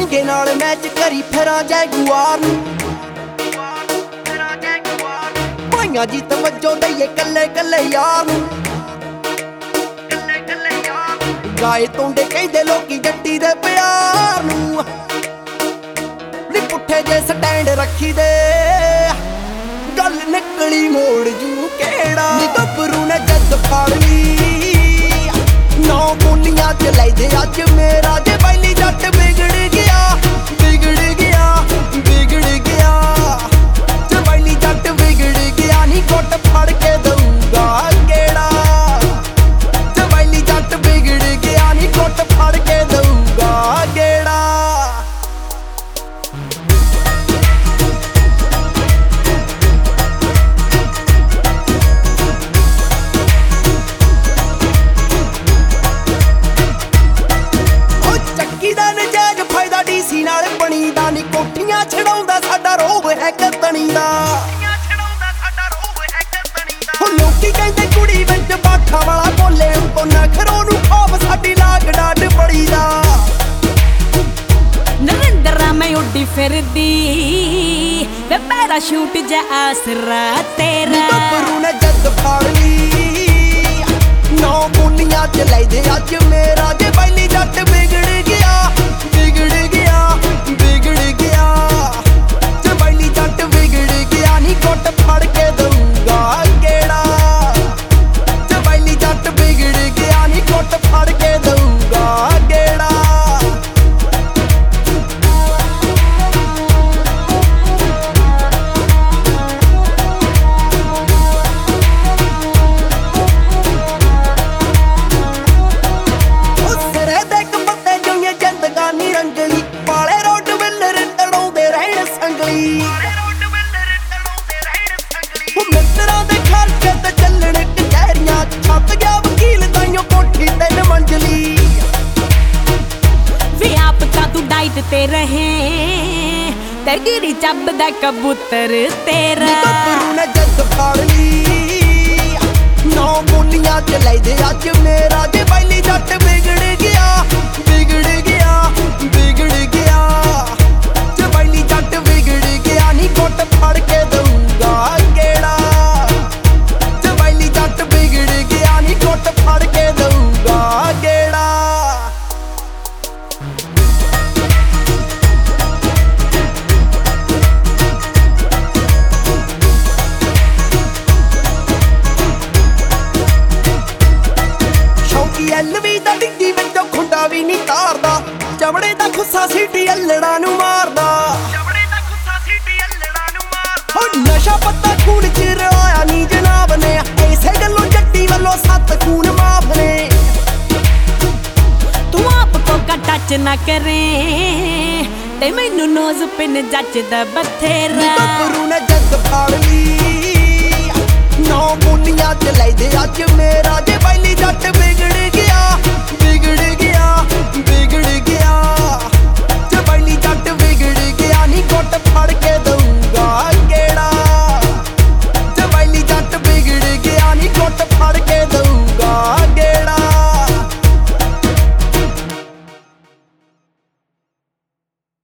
ਪੰਗੇ ਨਾਲ ਮੈਚ ਕਰੀ ਫਿਰਾਂ ਜੈਗੁਆਰ ਨੂੰ ਭਾਈਆਂ ਜੀ ਤਵੱਜੋ ਦਈਏ ਕੱਲੇ ਕੱਲੇ ਯਾਰ ਨੂੰ ਗਾਏ ਤੋਂਡੇ ਕਹਿੰਦੇ ਲੋਕੀ ਜੱਟੀ ਦੇ ਪਿਆਰ ਨੂੰ ਨੀ ਪੁੱਠੇ ਜੇ ਸਟੈਂਡ ਰੱਖੀ ਦੇ ਗੱਲ ਨਿਕਲੀ ਮੋੜ ਜੂ ਕਿਹੜਾ ਨੀ ਗੱਭਰੂ ਨੇ ਜੱਦ ਫੜ ਲਈ ਨੌ ਬੋਲੀਆਂ ਚ ਲੈਦੇ ਅੱਜ ਮੇਰਾ ਜੇ ਬੈਲੀ ਜੱਟ ਵਿਗੜ ਗਿਆ ਵਿਗੜ ਗਿਆ ਵਿਗੜ ਗਿਆ ਜੇ ਬੈਲੀ ਜੱਟ ਵਿਗੜ ਗਿਆ ਨੀ ਗੁੱਟ ਫੜ ਕੇ ਦਊਗਾ ਕਿਹੜਾ ਜੇ ਬੈਲੀ ਜੱਟ ਵਿਗੜ ਗਿਆ ਨੀ ਗੁੱਟ ਫੜ ਕੇ ਦਊਗਾ ਕਿਹੜਾ ਨਾਲ ਬਣੀ ਦਾ ਨੀ ਕੋਠੀਆਂ ਛਡਾਉਂਦਾ ਸਾਡਾ ਰੋਬ ਹੈ ਕਤਣੀ ਦਾ ਹੁਣ ਲੋਕੀ ਕਹਿੰਦੇ ਕੁੜੀ ਵਿੱਚ ਬਾਠਾ ਵਾਲਾ ਬੋਲੇ ਉਤੋਂ ਨਖਰੋਂ ਨੂੰ ਖੌਫ ਸਾਡੀ ਲਾਗ ਡਾਡ ਬੜੀ ਦਾ ਨਰਿੰਦਰਾ ਮੈਂ ਉੱਡੀ ਫਿਰਦੀ ਵੇ ਪੈਰਾਸ਼ੂਟ ਜਾ ਆਸਰਾ ਤੇਰਾ ਗੱਭਰੂ ਨੇ ਜੱਦ ਫੜ ਲਈ ਨੌ ਬੋਲੀਆਂ ਚ ਲੈਦੇ ਅੱਜ ਮੇਰਾ ਜੇ ਬੈਲੀ ਜੱਟ ਵਿਗੜ ਗਿਆ ਵਿਗੜ ਗਿਆ ਵਿਗੜ ਗਿਆ ਜੇ ਬੈਲੀ ਜੱਟ ਵਿਗੜ ਗਿਆ ਨੀ ਗੁੱਟ ਫੜ ਕੇ ਦਊਗਾ ਕਿਹੜਾ ਜੇ ਬੈਲੀ ਜੱਟ ਵਿਗੜ ਗਿਆ ਨੀ ਗੁੱਟ ਫੜ ਕੇ ਦਊਗਾ ਕਿਹੜਾ ਰੰਗਲੀ ਵਾਲੇ ਰੋਡ ਵਿਲਰ ਤੜਾਉਂਦੇ ਰਹਿਣ ਸੰਗਲੀ ਉਹ ਮਿੱਤਰਾਂ ਦੇ ਖਰਚੇ ਤੇ ਚੱਲਣ ਕਚਹਿਰੀਆਂ ਛੱਤ ਗਿਆ ਵਕੀਲ ਤਾਈਓ ਕੋਠੀ 3 ਮੰਜ਼ਲੀ ਵੇ ਆਪ ਤਾਂ ਤੂੰ ਡਾਈਟ ਤੇ ਰਹੇ ਤੇ ਗਿਰੀ ਚੱਬਦਾ ਕਬੂਤਰ ਤੇਰਾ ਗੱਭਰੂ ਨੇ ਜੱਦ ਫੜ ਲਈ ਨੌ ਬੋਲੀਆਂ ਚ ਲੈਦੇ ਅੱਜ ਮੇਰਾ ਜੇ ਬੈਲੀ ਜੱਟ ਵਿਗੜ ਗਿਆ ਵਿਗੜ ਗਿਆ ਵਿਗੜ ਗਿਆ ਜੇ ਬੈਲੀ ਜੱਟ ਵਿਗੜ ਗਿਆ ਨੀ ਗੁੱਟ ਫੜ ਕੇ ਦਊਗਾ ਕਿਹੜਾ ਜੇ ਬੈਲੀ ਜੱਟ ਵਿਗੜ ਗਿਆ ਨੀ ਗੁੱਟ ਫੜ ਕੇ ਦਊਗਾ ਕਿਹੜਾ ਸ਼ੌਕੀ ਐਲਵੀ ਦਾ ਡਿੱਗੀ ਵਿੱਚੋਂ ਖੁੰਡਾ ਵੀ ਨਹੀਂ ਤਾਰਦਾ ਚਮੜੇ ਦਾ ਖੁੱਸਾ ਸੀਟੀ ਅਲੜਾ ਨੂੰ ਮਾਰਦਾ ਹੁਣ ਨਸ਼ਾ ਪੱਤਾ ਖੂਨ ਚ ਰਲਾਇਆ ਨੀ ਜਨਾਬ ਨੇ ਐਸੇ ਗੱਲੋਂ ਜੱਟੀ ਵੱਲੋਂ 7 ਖੂਨ ਮਾਫ ਨੇ ਤੂੰ ਆਪ ਕੋ ਟੱਚ ਨਾ ਕਰੇ ਤੇ ਮੈਨੂੰ ਨੋਜ਼ ਪਿੰਨ ਜੱਚਦਾ ਬਥੇਰਾ ਗੱਭਰੂ ਨੇ ਜੱਦ ਫੜ ਲਈ ਨੌ ਬੋਲੀਆਂ ਚ ਲੈਦੇ ਅੱਜ ਮੇਰਾ ਜੇ ਬੈਲੀ ਜੱਟ ਵਿਗੜ ਗਿਆ ਵਿਗੜ ਗਿਆ ਵਿਗੜ ਗਿਆ